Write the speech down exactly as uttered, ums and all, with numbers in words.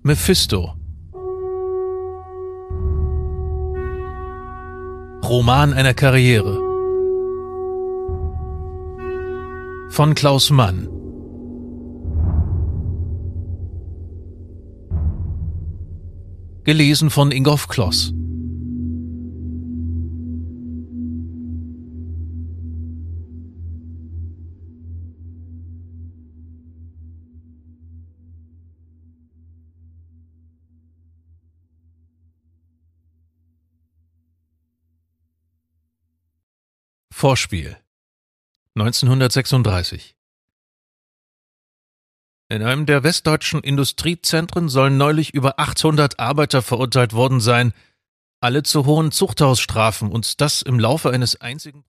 Mephisto. Roman einer Karriere von Klaus Mann. Gelesen von Ingolf Kloss. Vorspiel neunzehnhundertsechsunddreißig. In einem der westdeutschen Industriezentren sollen neulich über achthundert Arbeiter verurteilt worden sein, alle zu hohen Zuchthausstrafen, und das im Laufe eines einzigen